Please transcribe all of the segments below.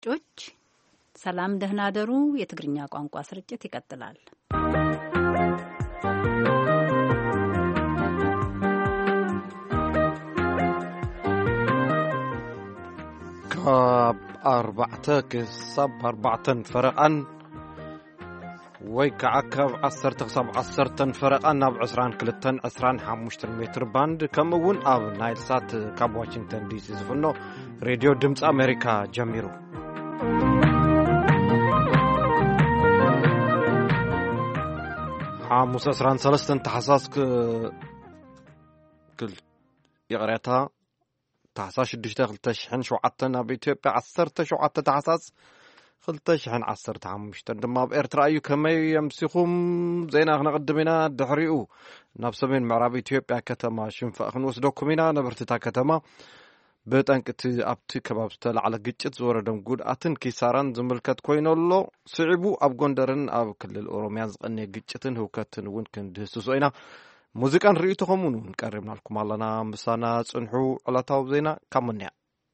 አድማጮች ሰላም ደህና ደሩ። የትግርኛ ቋንቋ ስርጭት ይቀጥላል። ካብ 4 ክሳብ 4 ፈረቃን ወይ ከዓ ካብ 10 ክሳብ 10 ፈረቃን ናብ 22-25 ሜትር ባንድ ከምኡውን ኣብ ናይልሳት ካብ ዋሽንግተን ዲሲ ዝፍኖ ሬድዮ ድምፂ ኣሜሪካ ጀሚሩ ሓሙስ 13 ተሓሳስ ይቕረታ ታሕሳስ 6-2007 ኣብ ኢትዮጵያ 17 ታሕሳስ 2015 ድማ ኣብ ኤርትራ እዩ። ከመይ የምሲኹም ዜና ክነቅድም ኢና። ድሕሪኡ ናብ ሰሜን ምዕራብ ኢትዮጵያ ከተማ ሽንፋ ክንወስደኩም ኢና። ነበርቲታ ከተማ ብጠንቅቲ ኣብቲ ከባቢ ዝተለዓለ ግጭት ዝወረደም ጉድኣትን ኪሳራን ዝምልከት ኮይነሎ ስዒቡ ኣብ ጎንደርን ኣብ ክልል ኦሮሚያን ዝቐነየ ግጭትን ህውከትን እውን ክንድህስሶ ኢና። ሙዚቃን ርእይቶኹም እውን ቀሪብናልኩም ኣለና። ምሳና ጽንሑ ዕለታዊ ዜና ካብ ምንያ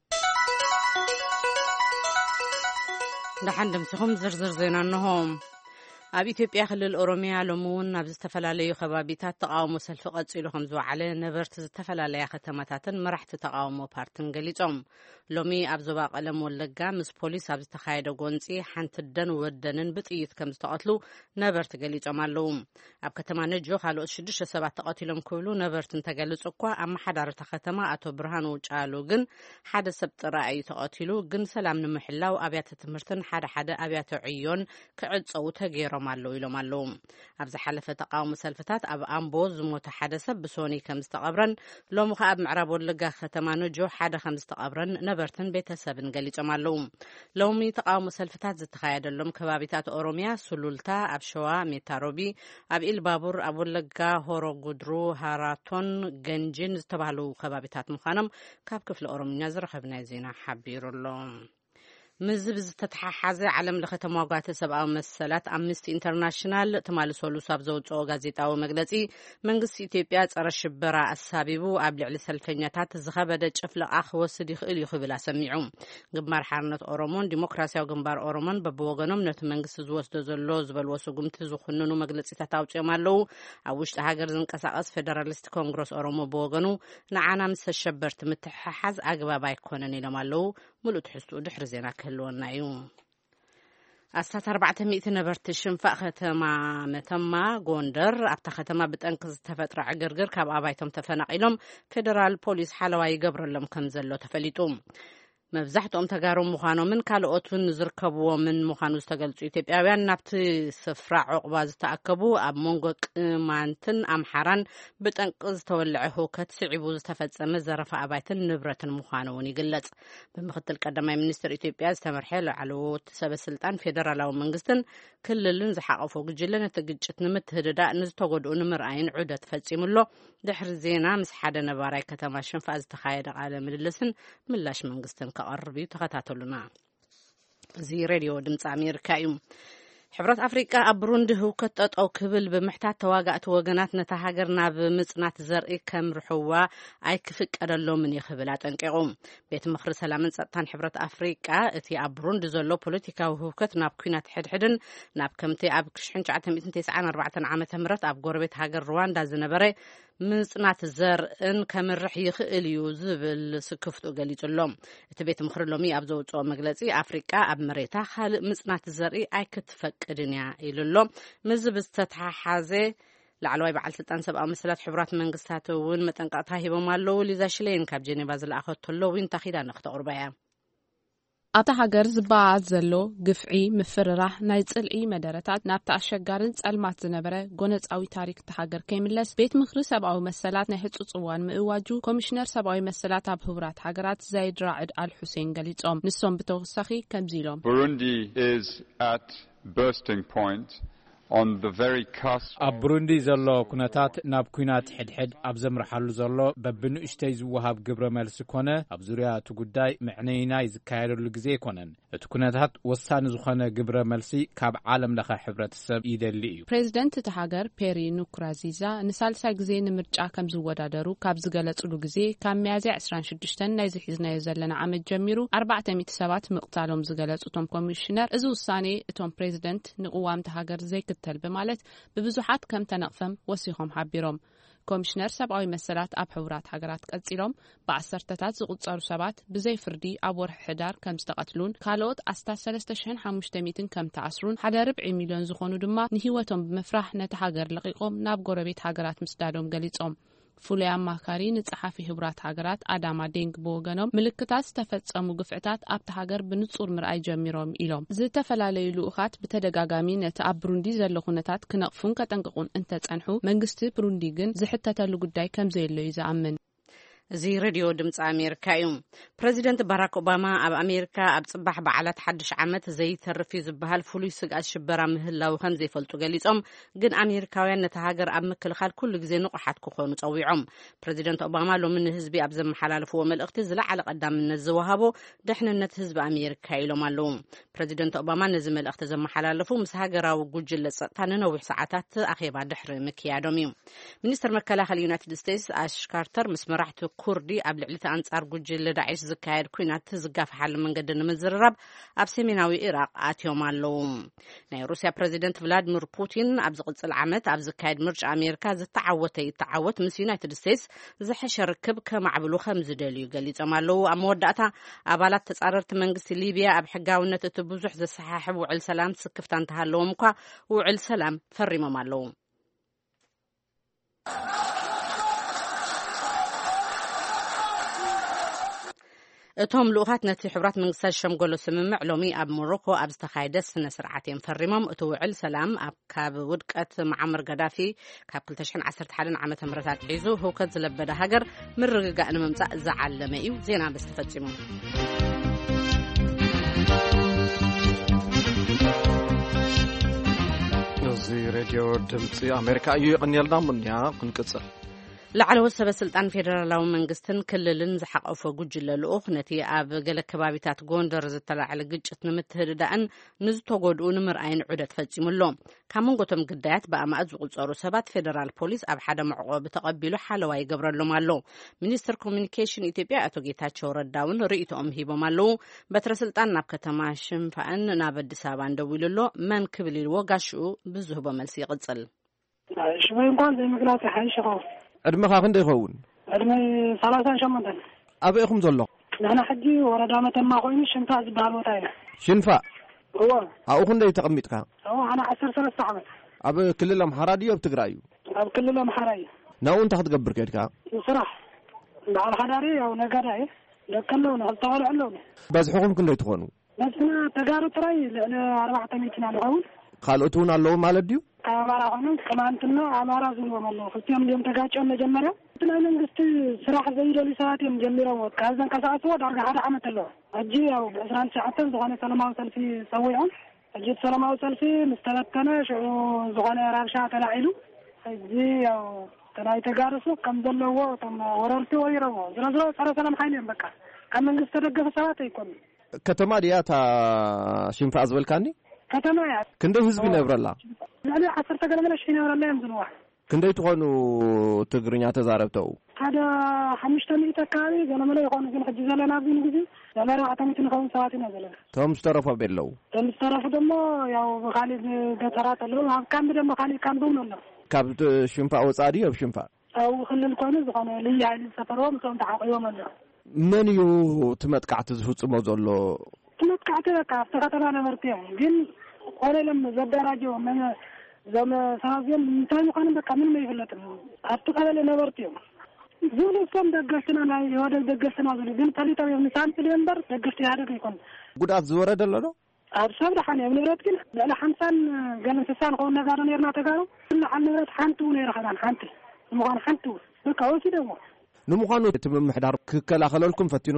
دحن دمسخم زرزر زينا نهم ኣብ ኢትዮጵያ ክልል ኦሮሚያ ሎሙን ኣብ ዝተፈላለዩ ከባቢታት ተቃውሞ ሰልፊ ቀፂሉም ዝወዓለ ነበርቲ ዝተፈላለዩ ከተማታትን መራሕቲ ተቃውሞ ፓርቲን ገሊጾም ሎሚ ኣብ ዞባ ቀለም ወለጋ ምስ ፖሊስ ኣብ ዝተኻየደ ጎንፂ ሓንቲ ደን ወደንን ብጥይት ከም ዝተቀትሉ ነበርቲ ገሊጾም ኣለዉ። ኣብ ከተማ ነጆ ካልኦት 6 ሰባት ተቀቲሎም ክብሉ ነበርትን ተገልጹ እኳ ኣብ መሓዳርታ ከተማ ኣቶ ብርሃኑ ጫሉ ግን ሓደ ሰብ ጥራይ ተቀቲሉ ግን ሰላም ንምሕላው ኣብያተ ትምህርትን ሓደ ኣብያተ ዕዮን ክዕጸው ተገይሮም ማለው ኢሎም አለው። ኣብ ዝሓለፈ ተቃውሞ ሰልፍታት ኣብ ኣምቦ ዝሞተ ሓደ ሰብ ብሶኒ ከም ዝተቀብረን ሎሙ ኣብ ምዕራብ ወለጋ ከተማ ነጆ ሓደ ከም ዝተቀብረን ነበርትን ቤተሰብን ገሊጾም ኣለው። ሎሚ ተቃውሞ ሰልፍታት ዝተኻየደሎም ከባቢታት ኦሮሚያ ሱሉልታ፣ ኣብ ሸዋ ሜታሮቢ፣ ኣብ ኢልባቡር፣ ኣብ ወለጋ ሆሮ ጉድሩ፣ ሃራቶን፣ ገንጅን ዝተባሃሉ ከባቢታት ምዃኖም ካብ ክፍለ ኦሮምኛ ዝረኸብናይ ዜና ሓቢሩሎም። ምዝብ ዝተተሓሓዘ ዓለም ለኸ ተሟጋተ ሰብኣዊ መሰላት ኣምነስቲ ኢንተርናሽናል ተማልሰሉ ሳብ ዘውፅኦ ጋዜጣዊ መግለጺ መንግስቲ ኢትዮጵያ ጸረ ሽበራ ኣሳቢቡ ኣብ ልዕሊ ሰልፈኛታት ዝኸበደ ጭፍለቃ ክወስድ ይኽእል ይኽብል ኣሰሚዑ። ግንባር ሓርነት ኦሮሞን ዲሞክራሲያዊ ግንባር ኦሮሞን በብወገኖም ነቲ መንግስቲ ዝወስዶ ዘሎ ዝበልዎ ስጉምቲ ዝኹንኑ መግለጺታት ኣውፅኦም ኣለዉ። ኣብ ውሽጢ ሃገር ዝንቀሳቐስ ፌደራሊስት ኮንግረስ ኦሮሞ ብወገኑ ንዓና ምስ ተሸበርቲ ምትሕሓዝ ኣግባብ ኣይኮነን ኢሎም ኣለዉ። ሙሉእ ትሕዝትኡ ድሕሪ ዜና ክህልወና እዩ። ኣስታት 400 ነበርቲ ሽንፋ ከተማ መተማ ጎንደር ኣብታ ከተማ ብጠንቂ ዝተፈጥረ ዕግርግር ካብ ኣባይቶም ተፈናቂሎም ፌደራል ፖሊስ ሓለዋ ይገብረሎም ከም ዘሎ ተፈሊጡ። መብዛሕትኦም ተጋሩ ምዃኖምን ካልኦትን ዝርከብዎምን ምዃኑ ዝተገልጹ ኢትዮጵያውያን ናብቲ ስፍራ ዕቑባ ዝተኣከቡ ኣብ መንጎ ቅማንትን ኣምሓራን ብጠንቂ ዝተወልዐ ህውከት ስዒቡ ዝተፈጸመ ዘረፋ ኣባይትን ንብረትን ምዃኑ እውን ይግለጽ። ብምክትል ቀዳማይ ሚኒስትር ኢትዮጵያ ዝተመርሐ ላዕለዎት ሰበስልጣን ፌደራላዊ መንግስትን ክልልን ዝሓቐፎ ጉጅለ ነቲ ግጭት ንምትህድዳእ ንዝተጎድኡ ንምርኣይን ዑደት ፈጺሙሎ ድሕሪ ዜና ምስ ሓደ ነባራይ ከተማ ሽንፋ ዝተኻየደ ቃለ ምልልስን ምላሽ መንግስትን ከቀርብ ተኸታተሉና። እዚ ሬድዮ ድምፂ ኣሜሪካ እዩ። ሕብረት ኣፍሪቃ ኣብ ብሩንዲ ህውከት ጠጠው ክብል ብምሕታት ተዋጋእቲ ወገናት ነታ ሃገር ናብ ምጽናት ዘርኢ ከም ርሕዋ ኣይክፍቀደሎምን ይኽብል ኣጠንቂቑ። ቤት ምክሪ ሰላምን ጸጥታን ሕብረት ኣፍሪቃ እቲ ኣብ ብሩንዲ ዘሎ ፖለቲካዊ ህውከት ናብ ኩናት ሕድሕድን ናብ ከምቲ ኣብ 1994 ዓመተ ምህረት ኣብ ጎረቤት ሃገር ሩዋንዳ ዝነበረ ምጽናት ዘርእን ከምርሕ ይኽእል እዩ ዝብል ስክፍቱ ገሊጹሎም። እቲ ቤት ምክሪ ሎሚ ኣብ ዘውፅኦ መግለጺ ኣፍሪቃ ኣብ መሬታ ካልእ ምጽናት ዘርኢ ኣይክትፈቅድን እያ ኢሉሎ። ምዝብ ዝተተሓሓዘ ላዕለዋይ በዓል ስልጣን ሰብኣዊ መሰላት ሕብራት መንግስታት እውን መጠንቀቕታ ሂቦም ኣለዉ። ሊዛ ሽሌን ካብ ጀኔቫ ዝለኣኸተሎ ዊን ተኺዳ ንኽተቕርባ እያ። ኣብታ ሃገር ዝበዓት ዘሎ ግፍዒ ምፍርራሕ ናይ ጽልኢ መደረታት ናብቲ ኣሸጋርን ጸልማት ዝነበረ ጎነፃዊ ታሪክ ተሃገር ከይምለስ ቤት ምክሪ ሰብኣዊ መሰላት ናይ ህጹጽ እዋን ምእዋጁ ኮሚሽነር ሰብኣዊ መሰላት ኣብ ህቡራት ሃገራት ዘይድ ራዕድ አልሑሴን ገሊጾም። ንሶም ብተወሳኺ ከምዚ ኢሎም Burundi is at bursting point ኣብ ብሩንዲ ዘሎ ኩነታት ናብ ኩናት ሕድሕድ ኣብ ዘምርሓሉ ዘሎ በብንእሽተይ ዝወሃብ ግብረ መልሲ ኮነ ኣብ ዙርያ እቲ ጉዳይ ምዕነይናይ ዝካየደሉ ግዜ ይኮነን። እቲ ኩነታት ወሳኒ ዝኾነ ግብረ መልሲ ካብ ዓለም ለኸ ሕብረተሰብ ይደሊ እዩ። ፕሬዚደንት እቲ ሃገር ፔሪ ንኩራዚዛ ንሳልሳይ ግዜ ንምርጫ ከም ዝወዳደሩ ካብ ዝገለጽሉ ግዜ ካብ ሚያዝያ 26 ናይ ዝሒዝናዮ ዘለና ዓመት ጀሚሩ 400 ሰባት ምቕታሎም ዝገለጹ እቶም ኮሚሽነር እዚ ውሳኔ እቶም ፕሬዚደንት ንቅዋም እቲ ሃገር ዘይክተል በማለት ብብዙሓት ከም ተነቕፈም ወሲኾም ሓቢሮም። ኮሚሽነር ሰብኣዊ መሰላት ኣብ ሕቡራት ሃገራት ቀጺሎም ብዓሰርተታት ዝቁጸሩ ሰባት ብዘይ ፍርዲ ኣብ ወርሒ ሕዳር ከም ዝተቐትሉን ካልኦት ኣስታት 3500 ከም ተኣስሩን 1.4 ሚልዮን ዝኾኑ ድማ ንህይወቶም ብምፍራሕ ነቲ ሃገር ለቂቆም ናብ ጎረቤት ሃገራት ምስዳዶም ገሊጾም። ፍሉይ አማካሪ ንጸሓፊ ሕቡራት ሃገራት ኣዳማ ዴንግ ብወገኖም ምልክታት ዝተፈጸሙ ግፍዕታት ኣብቲ ሃገር ብንጹር ምርኣይ ጀሚሮም ኢሎም ዝተፈላለዩ ልኡኻት ብተደጋጋሚ ነቲ ኣብ ብሩንዲ ዘሎ ኩነታት ክነቕፉን ከጠንቅቁን እንተጸንሑ መንግስቲ ብሩንዲ ግን ዝሕተተሉ ጉዳይ ከም ዘየለ እዩ ዝኣምን። እዚ ሬድዮ ድምፂ ኣሜሪካ እዩ። ፕሬዚደንት ባራክ ኦባማ ኣብ ኣሜሪካ ኣብ ጽባሕ በዓላት ሓድሽ ዓመት ዘይተርፍ ዝበሃል ፍሉይ ስግኣት ሽበራ ምህላው ከም ዘይፈልጡ ገሊጾም ግን ኣሜሪካውያን ነቲ ሃገር ኣብ ምክልኻል ኩሉ ግዜ ንቑሓት ክኾኑ ጸዊዖም። ፕሬዚደንት ኦባማ ሎሚ ንህዝቢ ኣብ ዘመሓላለፍዎ መልእኽቲ ዝለዓለ ቀዳምነት ዝወሃቦ ድሕንነት ህዝቢ ኣሜሪካ ኢሎም ኣለዉ። ፕሬዚደንት ኦባማ ነዚ መልእኽቲ ዘመሓላለፉ ምስ ሃገራዊ ጉጅለ ጸጥታ ንነዊሕ ሰዓታት ኣኼባ ድሕሪ ምክያዶም እዩ። ሚኒስትር መከላኸሊ ዩናይትድ ስቴትስ ኣሽ ካርተር ምስ መራሕቲ ኩርዲ ኣብ ልዕሊ አንጻር ጉጅለ ዳዒሽ ዝካየድ ኩናት ዝጋፈሓሉ መንገዲ ንምዝርራብ ኣብ ሰሜናዊ ኢራቅ ኣትዮም ኣለዉ። ናይ ሩስያ ፕሬዚደንት ቭላድሚር ፑቲን ኣብ ዝቕጽል ዓመት ኣብ ዝካየድ ምርጫ ኣሜሪካ ዝተዓወት ምስ ዩናይትድ ስቴትስ ዝሐሸ ርክብ ከማዕብሉ ከም ዝደልዩ ገሊጾም ኣለዉ። ኣብ መወዳእታ ኣባላት ተጻረርቲ መንግስቲ ሊብያ ኣብ ሕጋውነት እቲ ብዙሕ ዘሰሓሕብ ውዕል ሰላም ስክፍታ እንተሃለዎም እኳ ውዕል ሰላም ፈሪሞም ኣለዉ። እቶም ልኡኻት ነቲ ሕቡራት መንግስታት ሸምገሎ ስምምዕ ሎሚ ኣብ ሞሮኮ ኣብ ዝተኻየደ ስነ ስርዓት እዮም ፈሪሞም። እቲ ውዕል ሰላም ካብ ውድቀት መዓመር ገዳፊ ካብ 2011 ዓመተ ምህረት ኣትሒዙ ህውከት ዝለበደ ሃገር ምርግጋእ ንምምጻእ ዝዓለመ እዩ። ዜና በስተፈጺሙ እዚ ሬድዮ ድምፂ ኣሜሪካ እዩ። ይቕንየልና ሙንያ ክንቅጽል ላዕለዎት ሰበስልጣን ፌደራላዊ መንግስትን ክልልን ዝሓቐፈ ጉጅለ ልኡኽ ነቲ ኣብ ገለ ከባቢታት ጎንደር ዝተላዕለ ግጭት ንምትህድዳእን ንዝተጎድኡ ንምርኣይን ዑደት ፈጺሙሎ። ካብ መንጎቶም ግዳያት ብኣማእት ዝቁጸሩ ሰባት ፌደራል ፖሊስ ኣብ ሓደ መዕቆቢ ተቐቢሉ ሓለዋ ይገብረሎም ኣሎ። ሚኒስትር ኮሚኒኬሽን ኢትዮጵያ ኣቶ ጌታቸው ረዳውን ርእይቶኦም ሂቦም ኣለዉ። በትረ ስልጣን ናብ ከተማ ሽንፋእን ናብ አዲስ አበባ እንደዊሉሎ መን ክብል ኢልዎ ጋሽኡ ብዝህቦ መልሲ ይቕጽል። ሽበይ እንኳን ዘይምግላጽ ሓይሽኸው ዕድመኻ ክንደይ ይኸውን? ዕድመይ 38 ኣበይ ኢኹም ዘሎ? ንሕና ሕጂ ወረዳ መተማ ኮይኑ ሽንፋእ ዝበሃል ቦታ ኢና። ሽንፋእ? እዎ። ኣብኡ ክንደይ ተቐሚጥካ? ኣነ 13 ዓመት። ኣብ ክልል ኣምሓራ ድዩ ኣብ ትግራይ እዩ? ኣብ ክልል ኣምሓራ እዩ። ናብኡ እንታይ ክትገብር ከድካ? ስራሕ በዓል ሓዳሪ ያው ነጋዳ እየ። ደቀለው ንኽልተኸሉ ኣለዉ። በዝሕኹም ክንደይ ትኾኑ? በዝሕና ተጋሩ ጥራይ ልዕሊ 400 ኢና ንኸውን። ካልኦት እውን ኣለዉ ማለት ድዩ? አማራ ሆነን ከማንትና አማራ ዝንወም አለው ፍትም ለም ተጋጨው መጀመሪያ እንትና መንግስት ስራህ ዘይደሉ ሰዓት የምጀምረው ካዘን ከሰዓቱ ዳርጋ ሓደ ዓመት አለው እጂ ያው በ11 ሰዓት ዝኾነ ሰላማዊ ሰልፊ ሰውየውን እጂ ሰላማዊ ሰልፊ መስተበተነ ሽዑ ዝኾነ ራብሻ ተላዒሉ እጂ ያው ተናይ ተጋርሱ ከም ዘለዎ ተም ወረርቲ ወይረው ዝረዝሮ ፀረ ሰላም ሓይልን በቃ ካብ መንግስት ተደገፈ ሰዓት አይኮን ከተማ ዲያታ ሽንፋ ዝብልካኒ ከተማ ያ ክንደይ ህዝቢ ነብረላ ለለ 10 ገለመለ ሽይ ነብረላ የምዝንዋ ክንደይ ትኾኑ ትግርኛ ተዛረብተው ሓደ 500 አካባቢ ገለመለ ይኾኑ ግን ሕጂ ዘለና ግን ግዜ ዘመራ አተምት ንኸውን ሰዓት ነው ዘለ ቶም ዝተረፈ በለው ቶም ዝተረፈ ደሞ ያው በኻሊ ገጠራት አለው ኣብ ካምብ ደሞ ኻሊ ካምብ ነው ካብ ሽንፋ ወጻዲ ኣብ ሽንፋ አው ክልል ኮይኑ ዝኾነ ልዩ ኃይል ሰፈሮም ቶም ተዓቂቦም አለው መን እዩ ትመጥቃዕቲ ዝፍጽሞ ዘሎ ትመጥቃዕቲ በቃ ተከተማ ነበርት ግን ቆለለም ዘደራጀው ምን ዘመ ሳዚም እንታይ ነው በቃ ምን ነው ይፈለጥም አጥቃለ ነበርት ዝሉም ደገፍትና ላይ ወደ ደገፍትና ዝሉ ግን ታሊታው የምሳንት ሌምበር ደገፍት ያደረገ ይኮን ጉዳት ዝወረደ አለ ነው አብሳብ ደሓን የምንብረት ግን ለለ 50 ገለ ተሳን ሆነ ነገር ነርና ተጋሩ ለዓል ንብረት ሓንቱ ነው ይረኸናል ሓንቲ ምዃን ሓንቱ በቃ ወሲ ደሞ ንምዃኑ እቲ ምምሕዳር ክከላኸለልኩም ፈቲኑ ዶ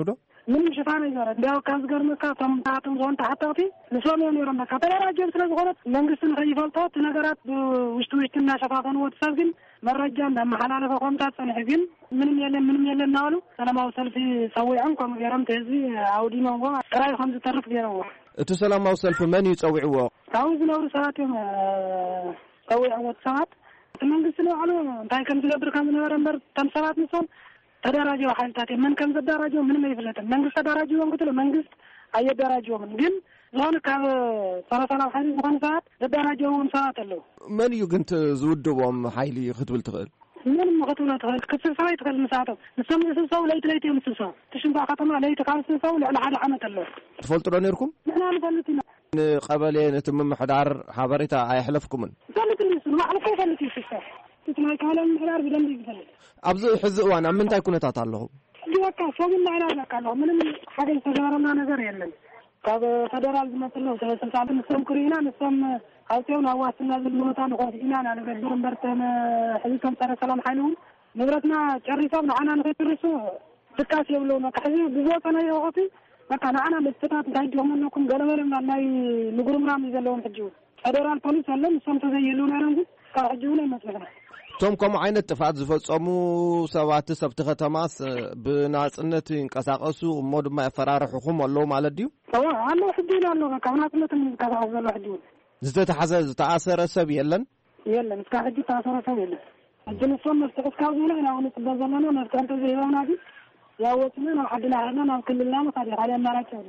من شفانة يزورة داو كاز قرمكا تم تعطم زون تحتوتي نسوم يونيرون بكا تدراجة بسلا زغلت منقسن خيفالطات نقرات وشتوشتنا شفاقن وتساقن مرجان دم حلالة فقومتات سنحقن منم يلن نالو سلام أوصل في سوي عنكم يرم تهزي عودي موضوع راي 5 طرف دينوه اتو سلام أوصل في من يتسوعوه تعوز نور ساعتهم سوي عوض ساعت منقسن وعلو انتهي كم تقدر كم نورنبر تم ساعت نصون تدراجة وحالتاتي من كم تدراجة من ما يفلتن منقس تدراجة وانقتلو منقس أي دراجة من جن زون كاب صلاة حالي زخان ساعت تدراجة ومساعت له من يقنت زودوهم حيلي خطول تغل من مخطولة تغل كسر ساعي تغل مساعته نسمي سنساو ليت مسنساو تشنبع خطمع ليت قال سنساو لعلى حال عمت له تفلترو نيركم؟ نحن نفلتنا قبلين تمم حدار حبريتا أيحلفكمن فلت النسل ما على كيف فلت يفسح تسمع كلام الحرار بدم يفلت أبزو حزق وانا من تاي كنت أطالهم جوكا فوقنا على ذاك الله من حاجة تجارنا نظر يلن كاب فدرال مثلا سلسلة نسم كرينا نسم هاوتيونا واسنا المنطقة واسنا على قدر برتنا حديثهم صار سلام حلوم نبرتنا شريفة معنا نغيرسو تكاس يبلونا كحزي بزوجنا يوقفي لكن أنا بستات دايجهم إنكم قالوا لنا ناي نقولهم رامي زلهم حجون فدرال بوليس هلا نسم تزيلونا رنجو كحجونا مثلا توم كم عين اتفاق زفصمو سوات سبت ختماس بناصنت انقساقسو مود ما يفرارحكم والله ማለት ዲዩ አሎ حدينا አሎ ከናጽነት እንቀሳቀስ ዘሎ حديو ዝተተሐዘ ዝተአሰረ ሰብ የለን እስከ ሕጂ ተአሰረ ሰብ የለን እጅን ሶም መስተቀስካው ነው አሁን ተበዘለና መርካንተ ዘይሆና ዲ ያወጥና ነው አድና አድና ክልልና ማታዲ ሐለ ማራቸው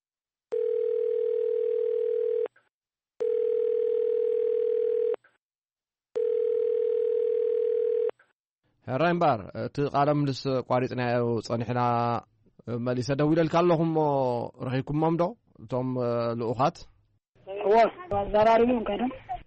هرايمبار تقالم لس قاريصنا صنحنا مليسه دويلل كاللهم رخيكم مامدو توم لؤخات هو زراريهم كده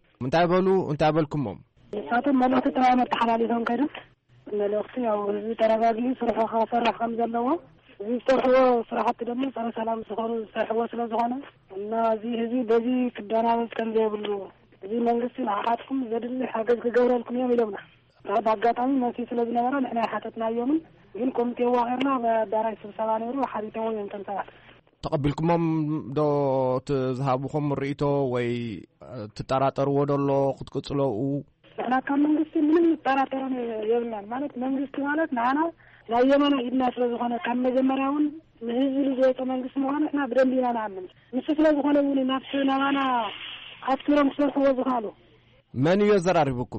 انت بالكمم ساتم ملوت ترى تحلاليهم كده ملوت او ترغاغي صرخه فرح خمزلوا صرخوا صراحه دم صار سلام سخون صرخوا سلازونه እና እዚህ በዚህ ክዳናውስ ከንዘብሉ እዚህ መንግስት አሐጥኩም ዘድል ሐገዝ ከገብረልኩም የሚለውና በአጋጣሚ መሲ ስለዝነበረ ንሕና ሓተትና እዮም ግን ኮሚቴ ዋህርና በዳራይ ስብሰባ ነይሩ ሓሪተው እንተንተባል ተቀበልኩሞም ዶ ትዝሃቡኩም ርኢቶ ወይ ትጠራጠርዎ ደሎ ክትቅጽለው ንሕና ካብ መንግስቲ ምንም ጠራጠር የብልናን ማለት መንግስቲ ማለት ንዓና ናይ የመነ ኢድና ስለዝኾነ ካብ መጀመርያ እውን ንህዝቢ ልዘወፀ መንግስቲ ምዃኑ ንሕና ብደንቢ ኢና ንኣምን ንሱ ስለዝኾነ እውን ናብቲ ናባና ኣትኪሮም ክሰርሕዎ ዝኽኣሉ መን እዩ ዘራሪብኩም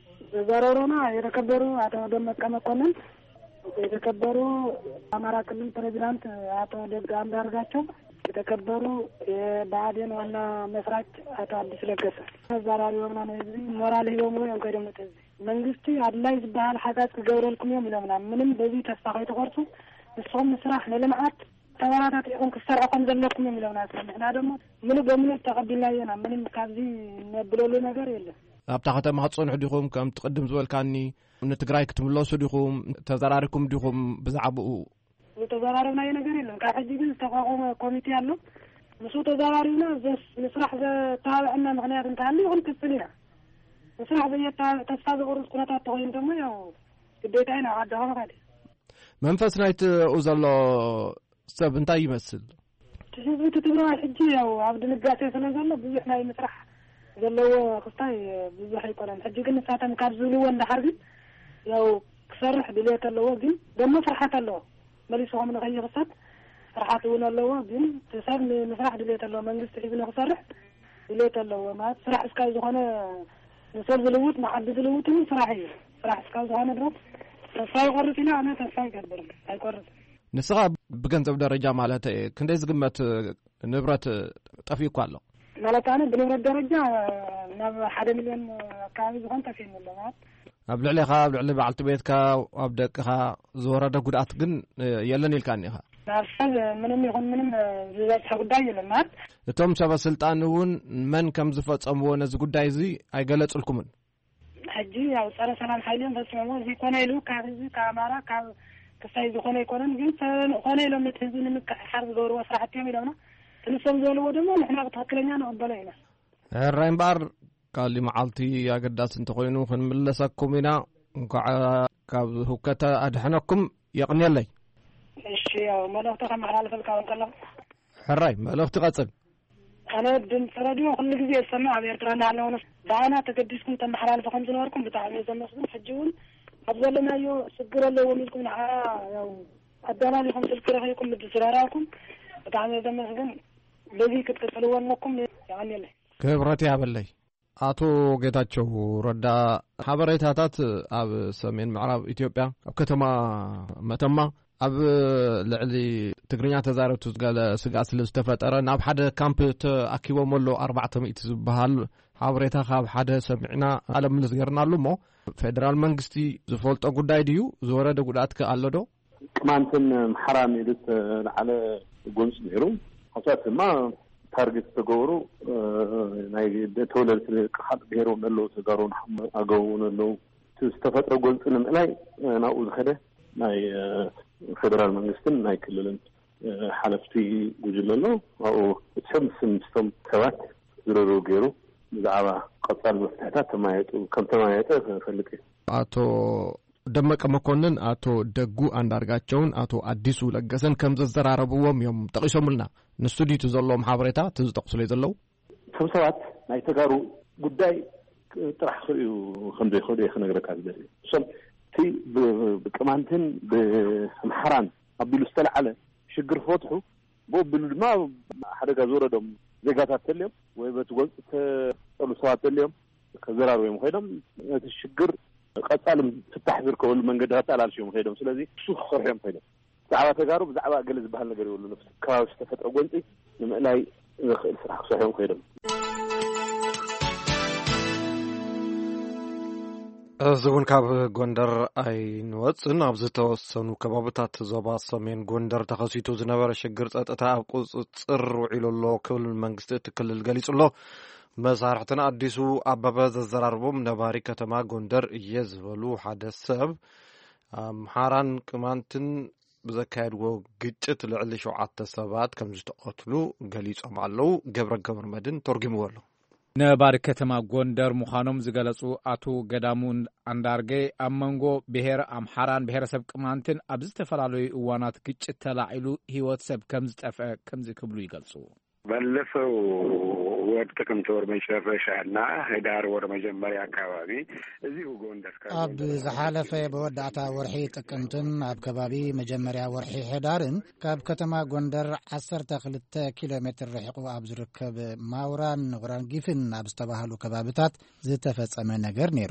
ዘራሮና የተከበሩ አቶ ደመቀ መኮንን የተከበሩ አማራ ክልል ፕሬዝዳንት አቶ ደጋ አንዳርጋቸው የተከበሩ የባዴን ዋና መስራች አቶ አዲስ ለገሰ ዘራሪው ምናምን እዚህ ሞራል ይወሙ እንከደምት እዚህ መንግስት አድላይ ዝባል ሐጋት ገብረልኩም የሚለውና ምንም በዚህ ተስፋ ከተቆርጡ እሱም ስራህ ለልማት ተባራታት ይሁን ከሰርዓኩም ዘለኩም የሚለውና ስለና ደግሞ ምን በምን ተቀበላየና ምንም ካብዚ ነብለሉ ነገር የለም ኣብታ ከተማ ጽንሕ ዲኹም ከም ትቅድም ዝበልካኒ ንትግራይ ክትምለሱ ዲኹም ተዘራሪኩም ዲኹም ብዛዕባኡ ተዘራሪና ነገር የለም ካብ ሕጂ ግን ዝተቋቋመ ኮሚቴ ኣሎ ንሱ ተዘራሪና ንስራሕ ዘተባብዐና ምክንያት እንታሃሊ ይኹን ክፍል ኢና ንስራሕ ተስፋ ዝቁርፅ ኩነታት ተኮይኑ ደግሞ ያው ግዴታ ኢና ዓድኻ ካዲ መንፈስ ናይቲ ዘሎ ሰብ እንታይ ይመስል ህዝቢ ትግራይ ሕጂ ያው ኣብ ድንጋጤ ስለዘሎ ብዙሕ ናይ ምስራሕ ዘለዎ ክስታይ ብዙሕ ኣይኮነን ሕጂ ግን ንሳተን ካብ ዝብልዎ እንዳሓር ግን ያው ክሰርሕ ድሌት ኣለዎ ግን ደሞ ፍርሓት ኣለዎ መሊሶም ንኸይኽሳት ፍርሓት እውን ኣለዎ ግን ሰብ ንስራሕ ድሌት ኣለዎ መንግስቲ ሒዙ ንክሰርሕ ድሌት ኣለዎ ማለት ስራሕ እስካብ ዝኾነ ንሰብ ዝልውጥ ንዓዲ ዝልውጥ እውን ስራሕ እዩ ስራሕ እስካብ ዝኾነ ድረስ ተስፋ ይቆርፅ ኢና ኣነ ተስፋ ይገብርን ኣይቆርፅ ንስኻ ብገንዘብ ደረጃ ማለት ክንደይ ዝግመት ንብረት ጠፊእኳ ኣሎ ማለት ኣነ ብንብረት ደረጃ ናብ 1 ሚልዮን ኣካባቢ ዝኾን ተፊእኒ ኣሎ ማለት ኣብ ልዕሊኻ ኣብ ልዕሊ በዓልቲ ቤትካ ኣብ ደቅኻ ዝወረደ ጉድኣት ግን የለን ኢልካኒ ኢኻ ናብ ሰብ ምንም ይኹን ምንም ዝበፅሐ ጉዳይ የለን ማለት እቶም ሰበስልጣን እውን መን ከም ዝፈፀምዎ ነዚ ጉዳይ እዚ ኣይገለፅልኩምን ሕጂ ያው ፀረ ሰላም ሓይልን ፈፅሞሞ እዚ ኮነ ኢሉ ካብ ህዝቢ ካብ ኣማራ ካብ ክሳይ ዝኾነ ኣይኮነን ግን ኮነ ኢሎም ነቲ ህዝቢ ንምክሕሓር ዝገብርዎ ስራሕቲ እዮም ኢሎምና ትንሶም ዝበልዎ ድማ ንሕና ብትክክለኛ ንቕበሎ ኢና ሕራይ እምበር ካሊ መዓልቲ ኣገዳሲ እንተኮይኑ ክንምለሰኩም ኢና እንኳዕ ካብ ህውከተ ኣድሕነኩም የቕንየለይ እሺ መልእክቱ ከመሓላለፈልካ እንከሎ ሕራይ መልእክቱ ቀጽል أنا دمت راديو كل جزء السماع بيرترنا على ونص دعنا تقدسكم تمحرال فخم زنوركم بتاعنا زمسكم حجون أفضل لنا يو سكر الله ومنكم يو أدانا لكم سكر خيكم بدسراراكم بتاعنا زمسكم الذي كتكتلوا لكم يعني الله كبرتي عبلي አቶ ጌታቸው ረዳ ሓበሬታታት ኣብ ሰሜን ምዕራብ ኢትዮጵያ ኣብ ከተማ መተማ ኣብ ልዕሊ ትግርኛ ተዛረብቱ ዝገለ ስጋት ስለ ዝተፈጠረ ናብ ሓደ ካምፕ ተኣኪቦም ኣሎ 400 ዝበሃል ሓበሬታ ካብ ሓደ ሰሚዕና ኣለምልስ ገርናሉ እሞ ፌደራል መንግስቲ ዝፈልጦ ጉዳይ ድዩ ዝወረደ ጉዳት ከኣሎ ዶ ቅማንትን ምሓራን ኢሉት ንዓለ ጎንጽ ነይሩ ሓሳብማ ታርጌት ተገበሩ ናይ ተወለድ ከሓጥ ብሄሮም ኣሎ ተጋሩን ኣገውን ኣሎ ዝተፈጥረ ጎንጽን ምዕላይ ናብኡ ዝኸደ ናይ ፌደራል መንግስትን ናይ ክልልን ሓለፍቲ ጉጅለ ኣሎ ኣብኡ እትሰምስም ሰባት ዝረሩ ገይሩ ብዛዕባ ቀጻል መፍትሕታት ተማየጡ ከም ተማየጠ ፈልጥ አቶ ደመቀ መኮንን አቶ ደጉ አንዳርጋቸውን አቶ አዲሱ ለገሰን ከም ዘዘራረብዎም እዮም ጠቂሶምልና ንስቱዲቱ ዘሎም ሓበሬታ ትዝጠቅሱ ዘለው ሰባት ናይ ተጋሩ ጉዳይ ጥራሕ እዩ ከም ዘይኸዱ ይኽነግረካ ዝደል እሶም ቲ ብቅማንትን ብምሓራን ኣቢሉ ዝተለዓለ ሽግር ፈትሑ ብቢሉ ድማ ሓደጋ ዝወረዶም ዜጋታት ተልዮም ወይ በቲ ጎንፂ ተጠሉ ሰባት ተልዮም ከዘራርቦም ኸይዶም እቲ ሽግር ቀጻል ፍታሕ ዝርከበሉ መንገድታት ኣላልሽዮም ኸይዶም ስለዚ እሱ ክሰርሖም ኸይዶም ብዛዕባ ተጋሩ ብዛዕባ ገለ ዝበሃል ነገር ይብሉ ነፍሲ ከባቢ ዝተፈጥረ ጎንፂ ንምዕላይ ዝኽእል ስራሕ ክሰርሖም ኸይዶም እዚ እውን ካብ ጎንደር ኣይንወፅን ኣብ ዝተወሰኑ ከባቢታት ዞባ ሰሜን ጎንደር ተኸሲቱ ዝነበረ ሽግር ፀጥታ ኣብ ቁፅፅር ውዒሉ ኣሎ ክብል መንግስቲ እቲ ክልል ገሊጹ ኣሎ መሳርሕትን አዲሱ አበበ ዘዘራርቦም ነባሪ ከተማ ጎንደር እየ ዝበሉ ሓደ ሰብ አምሓራን ቅማንትን ብዘካየድዎ ግጭት ልዕሊ 7 ሰባት ከም ዝተቆትሉ ገሊጾም ኣለው ገብረ መድን ተርጉምዎ ኣሎ ነባሪ ከተማ ጎንደር ምዃኖም ዝገለጹ አቶ ገዳሙ አንዳርጌ ኣብ መንጎ ብሔር አምሓራን ብሔረሰብ ቅማንትን ኣብ ዝተፈላለዩ እዋናት ግጭት ተላዒሉ ህይወት ሰብ ከም ዝጠፍአ ከም ዝክብሉ ይገልጹ ባለፈው ወር ጥቅምት ወር መጨረሻና ህዳር ወር መጀመሪያ አካባቢ እዚሁ ጎንደር ኣብ ዝሓለፈ በወዳእታ ወርሒ ጥቅምትን ኣብ ከባቢ መጀመሪያ ወርሒ ህዳርን ካብ ከተማ ጎንደር 12 ኪሎ ሜትር ርሕቁ ኣብ ዝርከብ ማውራን ወራንጊፍን ኣብ ዝተባሃሉ ከባቢታት ዝተፈጸመ ነገር ነይሩ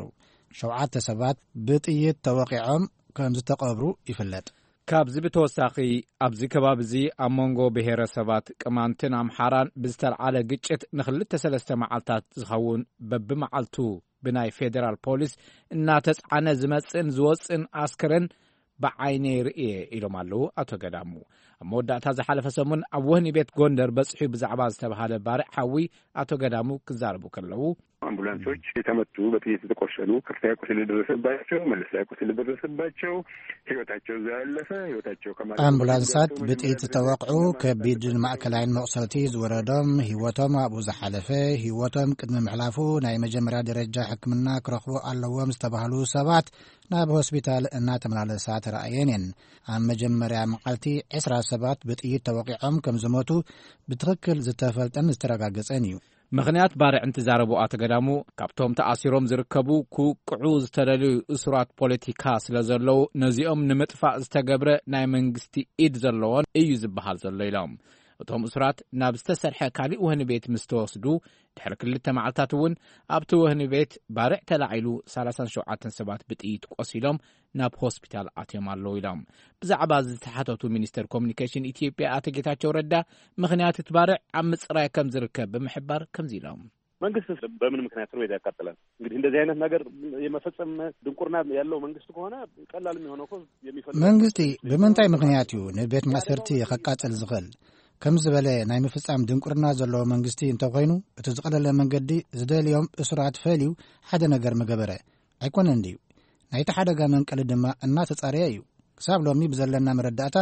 7 ሰባት ብጥይት ተወቂዖም ከም ዝተቀብሩ ይፍለጥ ካብዚ ብተወሳኺ ኣብዚ ከባቢ እዚ ኣብ መንጎ ብሔረሰባት ቅማንትን አምሓራን ብዝተልዓለ ግጭት ን2-3 መዓልታት ዝኸውን በብመዓልቱ ብናይ ፌደራል ፖሊስ እናተጻዕነ ዝመጽን ዝወጽን ኣስከረን ብዓይነ ርእየ ኢሎም ኣለው ኣቶ ገዳሙ ኣብ መወዳእታ ዝሓለፈ ሰሙን ኣብ ወህኒ ቤት ጎንደር በጽሑ ብዛዕባ ዝተባሃለ ባርዕ ሓዊ ኣቶ ገዳሙ ክዛረቡ ከለው አምቡላንሶች የተመቱ በጥይት የተቆሰሉ ከፍተኛ ቁስል ደረሰባቸው መለስተኛ ቁስል ደረሰባቸው ህይወታቸው ያለፈ ህይወታቸው ከማለት አምቡላንሳት በጥይት ተወቅዑ ከቢድን ማዕከላይን መቅሰልቲ ዝወረዶም ህይወቶም ኣብኡ ዝሓለፈ ህይወቶም ቅድሚ ምሕላፉ ናይ መጀመርያ ደረጃ ሕክምና ክረኽቡ ኣለዎም ዝተባሃሉ ሰባት ናብ ሆስፒታል እናተመላለሳ ተራእየን ኣብ መጀመርያ መዓልቲ 20 ሰባት በጥይት ተወቂዖም ከም ዝሞቱ ብትክክል ዝተፈልጠን ዝተረጋገፀን እዩ ምኽንያት ባርዕ እንትዛረቡ ኣቶ ገዳሙ ካብቶም ተኣሲሮም ዝርከቡ ኩቅዑ ዝተደልዩ እስራት ፖለቲካ ስለ ዘለው ነዚኦም ንምጥፋእ ዝተገብረ ናይ መንግስቲ ኢድ ዘለዎን እዩ ዝበሃል ዘሎ ኢሎም እቶም እስራት ናብ ዝተሰርሐ ካሊእ ወህኒ ቤት ምስ ተወስዱ ድሕሪ 2 መዓልታት እውን ኣብቲ ወህኒ ቤት ባርዕ ተላዒሉ 37 ሰባት ብጥይት ቆሲሎም ናብ ሆስፒታል ኣትዮም ኣለው ኢሎም ብዛዕባ ዝተሓተቱ ሚኒስተር ኮሙኒኬሽን ኢትዮጵያ ኣቶ ጌታቸው ረዳ ምኽንያት እቲ ባርዕ ኣብ ምጽራይ ከም ዝርከብ ብምሕባር ከምዚ ኢሎም መንግስት በምን ምክንያት ነው ያቃጠላል እንግዲህ እንደዚህ አይነት ነገር የመፈጸም ድንቁርና ያለው መንግስት ከሆነ ቀላል የሚሆነው እኮ የሚፈልግ መንግስቲ በመንታይ ምክንያት እዩ ንቤት ማሰርቲ ከቃጸል ዝኽእል ከም ዝበለ ናይ ምፍጻም ድንቁርና ዘለዎ መንግስቲ እንተኮይኑ እቲ ዝቀለለ መንገዲ ዝደልዮም እስራት ፈልዩ ሓደ ነገር መገበረ ኣይኮነን እንዲዩ ናይቲ ሓደጋ መንቀል ድማ እናተጻረየ እዩ ክሳብ ሎሚ ብዘለና መረዳእታ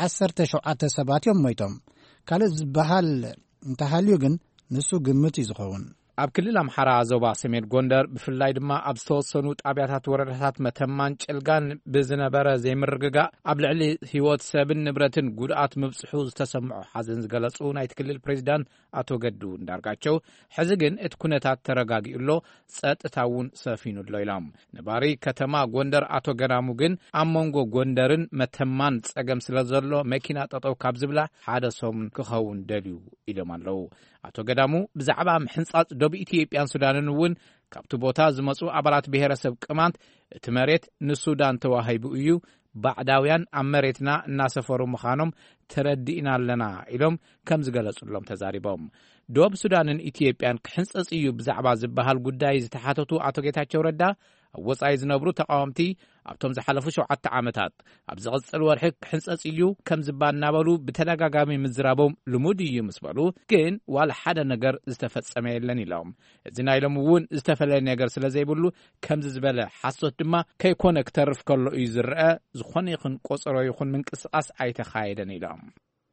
17 ሰባት እዮም ሞይቶም ካልእ ዝበሃል እንተሃልዩ ግን ንሱ ግምት ይዝኸውን ኣብ ክልል ኣምሓራ ዞባ ሰሜን ጎንደር ብፍላይ ድማ ኣብ ዝተወሰኑ ጣብያታት ወረዳታት መተማን ጭልጋን ብዝነበረ ዘይምርግጋእ ኣብ ልዕሊ ህይወት ሰብን ንብረትን ጉድኣት ምብጽሑ ዝተሰምዑ ሓዘን ዝገለጹ ናይቲ ክልል ፕሬዚዳንት ኣቶ ገዱ እንዳርጋቸው ሕዚ ግን እቲ ኩነታት ተረጋጊኡሎ ጸጥታ እውን ሰፊኑሎ ኢሎም ነባሪ ከተማ ጎንደር ኣቶ ገዳሙ ግን ኣብ መንጎ ጎንደርን መተማን ጸገም ስለ ዘሎ መኪና ጠጠው ካብ ዝብላዕ ሓደ ሰሙን ክኸውን ደልዩ ኢሎም ኣለው ኣቶ ገዳሙ ብዛዕባ ምሕንጻጽ ደቡብ ኢትዮጵያን ሱዳንን እውን ካብቲ ቦታ ዝመጹ ኣባላት ብሔረሰብ ቅማንት እቲ መሬት ንሱዳን ተዋሂቡ እዩ ባዕዳውያን ኣብ መሬትና እናሰፈሩ ምዃኖም ተረዲእና ኣለና ኢሎም ከም ዝገለጹሎም ተዛሪቦም ደቡብ ሱዳንን ኢትዮጵያን ክሕንጸጽ እዩ ብዛዕባ ዝበሃል ጉዳይ ዝተሓተቱ ኣቶ ጌታቸው ረዳ ኣብ ወጻኢ ዝነብሩ ተቃወምቲ ኣብቶም ዝሓለፉ 7 ዓመታት ኣብ ዝቕጽል ወርሒ ክሕንጸጽ እዩ ከም ዝባል እናበሉ ብተደጋጋሚ ምዝራቦም ልሙድ እዩ ምስ በሉ ግን ዋላ ሓደ ነገር ዝተፈጸመ የለን ኢሎም እዚ ናይሎም እውን ዝተፈለየ ነገር ስለ ዘይብሉ ከምዚ ዝበለ ሓሶት ድማ ከይኮነ ክተርፍ ከሎ እዩ ዝርአ ዝኾነ ይኹን ቆጽሮ ይኹን ምንቅስቓስ ኣይተኻየደን ኢሎም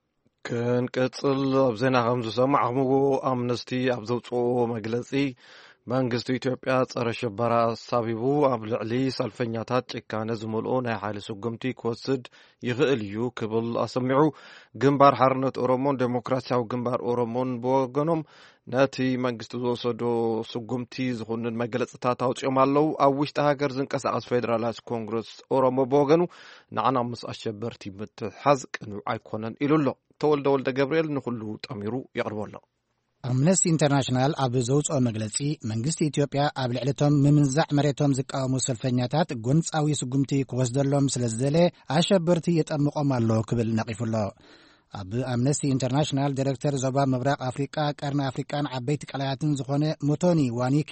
ክንቅጽል ኣብ ዜና ከም ዝሰማዕኹምዎ ኣምነስቲ ኣብ ዘውፅኦ መግለጺ መንግስቲ ኢትዮጵያ ጸረ ሽበራ ሳቢቡ ኣብ ልዕሊ ሰልፈኛታት ጭካነ ዝመልኦ ናይ ሓይሊ ስጉምቲ ክወስድ ይኽእል እዩ ክብል ኣሰሚዑ ግንባር ሓርነት ኦሮሞን ዴሞክራሲያዊ ግንባር ኦሮሞን ብወገኖም ነቲ መንግስቲ ዝወሰዶ ስጉምቲ ዝኹንን መግለጽታት ኣውፅኦም ኣለዉ ኣብ ውሽጢ ሃገር ዝንቀሳቐስ ፌደራላይዝ ኮንግረስ ኦሮሞ ብወገኑ ንዓና ምስ ኣሸበርቲ ምትሓዝ ቅኑዕ ኣይኮነን ኢሉ ኣሎ ተወልደ ወልደ ገብርኤል ንኹሉ ጠሚሩ የቕርቦ ኣሎ ኣምነስቲ ኢንተርናሽናል ኣብ ዘውፅኦ መግለጺ መንግስቲ ኢትዮጵያ ኣብ ልዕለቶም ምምንዛዕ መሬቶም ዝቃወሙ ሰልፈኛታት ጎንፃዊ ስጉምቲ ክወስደሎም ስለ ዝደለ ኣሸበርቲ የጠምቖም ኣሎ ክብል ነቒፉሎ ኣብ ኣምነስቲ ኢንተርናሽናል ዲሬክተር ዞባ ምብራቕ ኣፍሪቃ ቀርኒ ኣፍሪቃን ዓበይቲ ቀላያትን ዝኾነ ሞቶኒ ዋኒኪ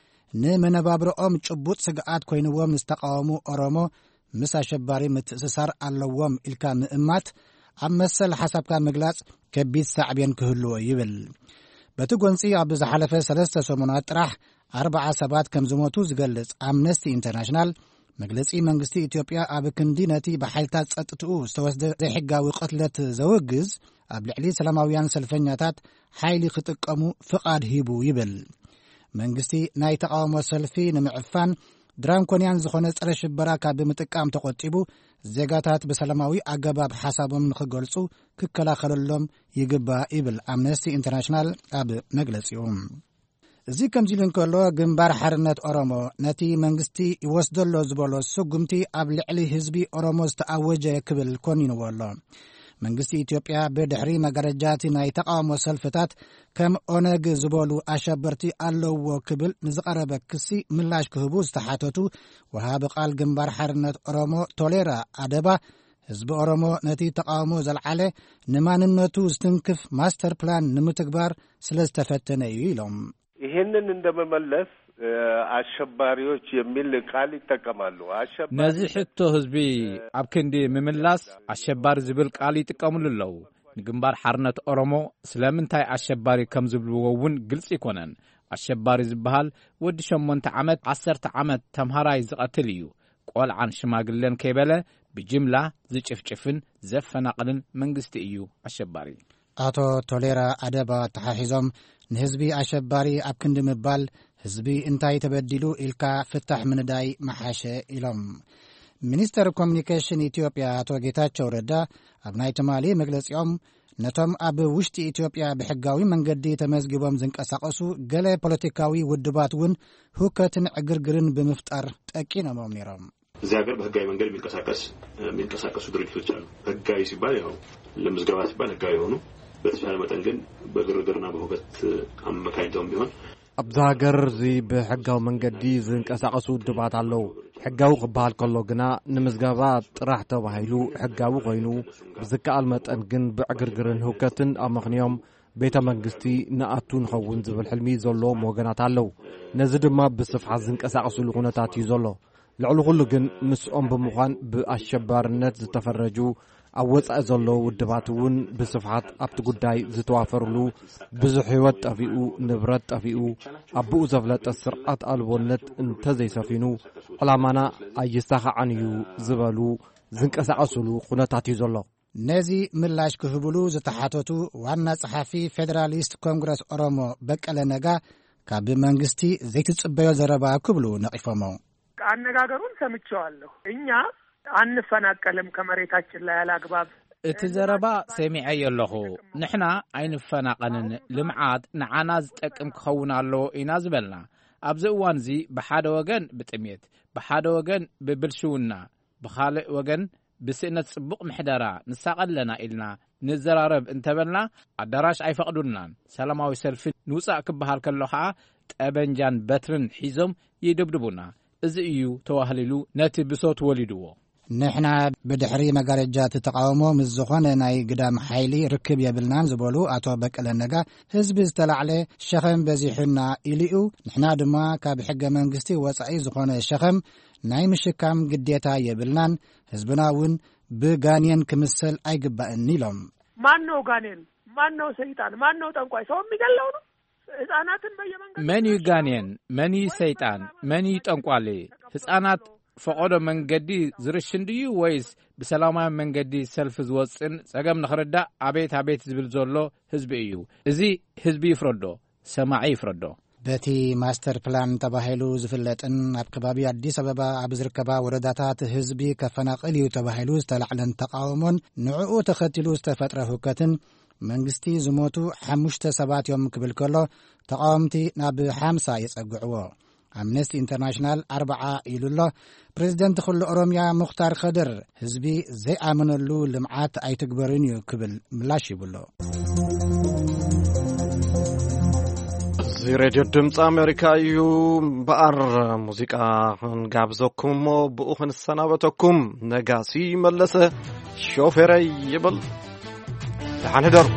ንመነባብሮኦም ጭቡጥ ስግኣት ኮይንዎም ዝተቃወሙ ኦሮሞ ምስ ኣሸባሪ ምትእስሳር ኣለዎም ኢልካ ምእማት ኣብ መሰል ሓሳብካ ምግላጽ ከቢድ ሳዕብን ክህልዎ ይብል በቲ ጎንፂ ኣብ ዝሓለፈ 3 ሰሙናት ጥራሕ 40 ሰባት ከም ዝሞቱ ዝገልጽ ኣምነስቲ ኢንተርናሽናል መግለጺ መንግስቲ ኢትዮጵያ ኣብ ክንዲ ነቲ ብሓይልታት ጸጥትኡ ዝተወስደ ዘይሕጋዊ ቅትለት ዘወግዝ ኣብ ልዕሊ ሰላማውያን ሰልፈኛታት ሓይሊ ክጥቀሙ ፍቓድ ሂቡ ይብል መንግስቲ ናይ ተቃውሞ ሰልፊ ንምዕፋን ድራንኮንያን ዝኾነ ጸረ ሽበራ ካብ ብምጥቃም ተቆጢቡ ዜጋታት ብሰላማዊ ኣገባብ ሓሳቦም ንኽገልጹ ክከላኸለሎም ይግባእ ይብል ኣምነስቲ ኢንተርናሽናል ኣብ መግለጺኡ እዚ ከምዚ ኢሉ እንከሎ ግንባር ሓርነት ኦሮሞ ነቲ መንግስቲ ይወስደሎ ዝበሎ ስጉምቲ ኣብ ልዕሊ ህዝቢ ኦሮሞ ዝተኣወጀ ክብል ኮኒንዎ ኣሎ መንግስቲ ኢትዮጵያ ብድሕሪ መጋረጃቲ ናይ ተቃውሞ ሰልፍታት ከም ኦነግ ዝበሉ ኣሸበርቲ ኣለዎ ክብል ንዝቐረበ ክሲ ምላሽ ክህቡ ዝተሓተቱ ወሃቢ ቃል ግንባር ሓርነት ኦሮሞ ቶሌራ ኣደባ ህዝቢ ኦሮሞ ነቲ ተቃውሞ ዘልዓለ ንማንነቱ ዝትንክፍ ማስተር ፕላን ንምትግባር ስለ ዝተፈተነ እዩ ኢሎም ይህንን እንደመመለስ አሸባሪዎች የሚል ቃል ይጠቀማሉ ነዚ ሕቶ ህዝቢ ኣብ ክንዲ ምምላስ አሸባሪ ዝብል ቃል ይጥቀሙልለው ንግንባር ሓርነት ኦሮሞ ስለምንታይ አሸባሪ ከም ዝብልዎውን ግልጽ ይኮነን አሸባሪ ዝበሃል ወዲ 8 ዓመት 10 ዓመት ተምሃራይ ዝቀትል እዩ ቆልዓን ሽማግለን ከይበለ ብጅምላ ዝጭፍጭፍን ዘፈናቅልን መንግስቲ እዩ አሸባሪ አቶ ቶሌራ አደባ ተሓሒዞም ንህዝቢ አሸባሪ ኣብ ክንዲ ምባል ህዝቢ እንታይ ተበዲሉ ኢልካ ፍታሕ ምንዳይ መሓሸ ኢሎም ሚኒስተር ኮሙኒኬሽን ኢትዮጵያ አቶ ጌታቸው ረዳ ኣብ ናይ ትማሊ መግለጺኦም ነቶም ኣብ ውሽጢ ኢትዮጵያ ብሕጋዊ መንገዲ ተመዝጊቦም ዝንቀሳቀሱ ገለ ፖለቲካዊ ውድባት እውን ሁከትን ዕግርግርን ብምፍጣር ጠቂኖም ነይሮም እዚ ሀገር በህጋዊ መንገድ የሚንቀሳቀሱ ድርጅቶች አሉ ህጋዊ ሲባል ያው ለምዝገባ ሲባል ህጋዊ ሆኑ በተቻለ መጠን ግን በግርግርና በሁከት አመካኝተውም ቢሆን ኣብዛ ሃገር እዚ ብሕጋዊ መንገዲ ዝንቀሳቀሱ ውድባት ኣለዉ ሕጋዊ ክበሃል ከሎ ግና ንምዝገባ ጥራሕ ተባሂሉ ሕጋዊ ኮይኑ ብዝከኣል መጠን ግን ብዕግርግርን ህውከትን ኣመኽንዮም ቤተ መንግስቲ ንኣቱ ንኸውን ዝብል ሕልሚ ዘለዎም ወገናት ኣለዉ ነዚ ድማ ብስፍሓት ዝንቀሳቀሱሉ ኩነታት እዩ ዘሎ ልዕሊ ኩሉ ግን ምስኦም ብምዃን ብኣሸባርነት ዝተፈረጁ ኣብ ወጻኢ ዘለዉ ውድባት እውን ብስፍሓት ኣብቲ ጉዳይ ዝተዋፈርሉ ብዙሕ ህይወት ጠፊኡ ንብረት ጠፊኡ ኣብኡ ዘፍለጠ ስርዓት ኣልቦነት እንተዘይሰፊኑ ዕላማና ኣይሳኻዓን እዩ ዝበሉ ዝንቀሳቀሱሉ ኩነታት እዩ ዘሎ ነዚ ምላሽ ክህብሉ ዝተሓተቱ ዋና ጸሓፊ ፌደራሊስት ኮንግረስ ኦሮሞ በቀለ ነጋ ካብ መንግስቲ ዘይትጽበዮ ዘረባ ክብሉ ነቂፎሞ አነጋገሩን ሰምቼዋለሁ። እኛ አንፈናቀልም ከመሬታችን ላይ ያላግባብ እቲ ዘረባ ሰሚዐይ ኣለኹ። ንሕና ኣይንፈናቀልን ልምዓት ንዓና ዝጠቅም ክኸውን ኣለዎ ኢና ዝበልና። ኣብዚ እዋን እዚ ብሓደ ወገን ብጥሜት፣ ብሓደ ወገን ብብልሽውና፣ ብኻልእ ወገን ብስእነት ጽቡቕ ምሕደራ ንሳቐለና ኢልና ንዘራረብ እንተበልና ኣዳራሽ ኣይፈቕዱልናን። ሰላማዊ ሰልፊ ንውፃእ ክበሃል ከሎ ከዓ ጠበንጃን በትርን ሒዞም ይድብድቡና። እዚ እዩ ተዋህሊሉ ነቲ ብሶት ወሊድዎ። ንሕና ብድሕሪ መጋረጃ ተቃውሞ ምስ ዝኾነ ናይ ግዳም ሓይሊ ርክብ የብልናን ዝበሉ አቶ በቀለ ነጋ ህዝቢ ዝተላዕለ ሸኸም በዚሑና ኢልኡ ንሕና ድማ ካብ ሕገ መንግስቲ ወፃኢ ዝኾነ ሸኸም ናይ ምሽካም ግዴታ የብልናን ህዝብና እውን ብጋኔን ክምሰል አይግባእን ኢሎም። ማነው ጋኔን? ማነው ሰይጣን? ማነው ጠንቋይ? ሰው የሚገለው ነው? ህፃናትን በየመንገዱ መን ጋኔን? መን ሰይጣን? መን ጠንቋሌ? ህፃናት ፈቆዶ መንገዲ ዝርሽንድዩ ወይስ ብሰላማዊ መንገዲ ሰልፍ ዝወፅን ጸገም ንኽርዳእ አቤት አቤት ዝብል ዘሎ ህዝቢ እዩ። እዚ ህዝቢ ይፍረዶ፣ ሰማዒ ይፍረዶ። በቲ ማስተር ፕላን ተባሂሉ ዝፍለጥን ኣብ ከባቢ አዲስ አበባ ኣብ ዝርከባ ወረዳታት ህዝቢ ከፈናቅል እዩ ተባሂሉ ዝተላዕለን ተቃውሞን ንዕኡ ተኸቲሉ ዝተፈጥረ ሁከትን መንግስቲ ዝሞቱ 5 ሰባት እዮም ክብል ከሎ ተቃወምቲ ናብ 50 የጸግዕዎ። አምነስቲ ኢንተርናሽናል 40 ኢሉሎ። ፕሬዝደንት ኩሉ ኦሮሚያ ሙኽታር ኸድር ህዝቢ ዘይኣመነሉ ልምዓት ኣይትግበርን እዩ ክብል ምላሽ ይብሎ። እዚ ሬድዮ ድምፂ አሜሪካ እዩ። በኣር ሙዚቃ ክንጋብዘኩም እሞ ብኡ ክንሰናበተኩም። ነጋሲ መለሰ ሾፌረይ ይብል ደሓን ህደሩ።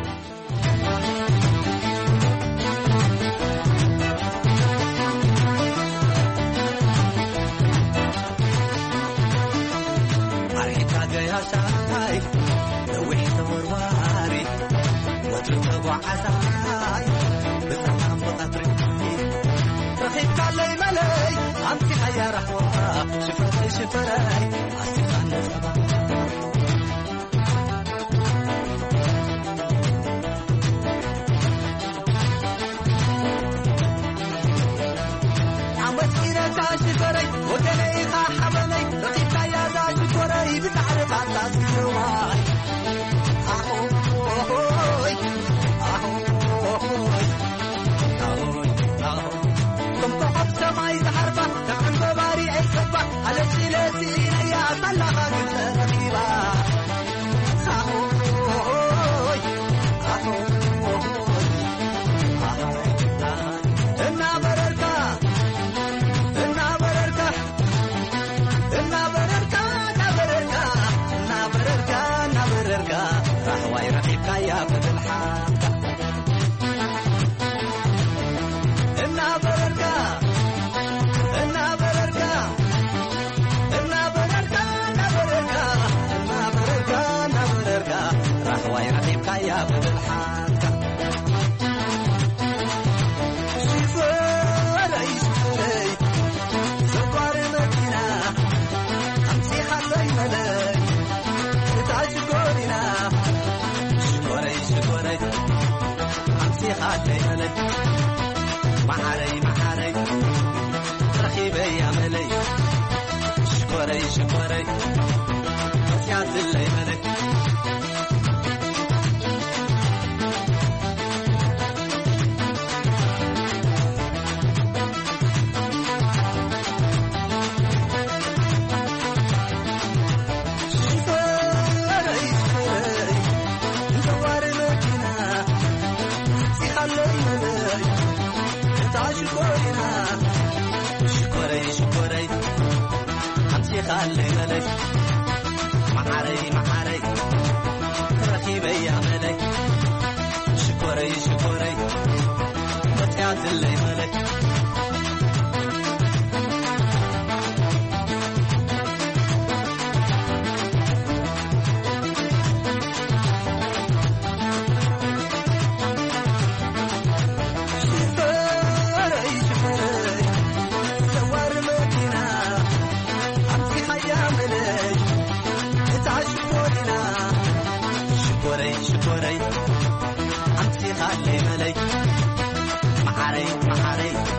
شكوري أنت خالي ملي محاري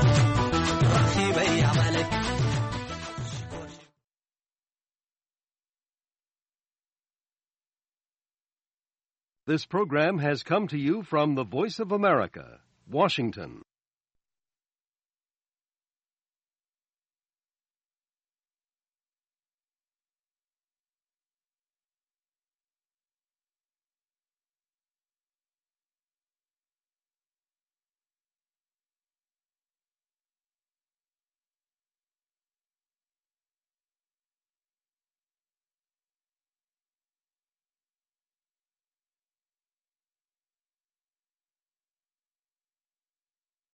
This program has come to you from the Voice of America, Washington.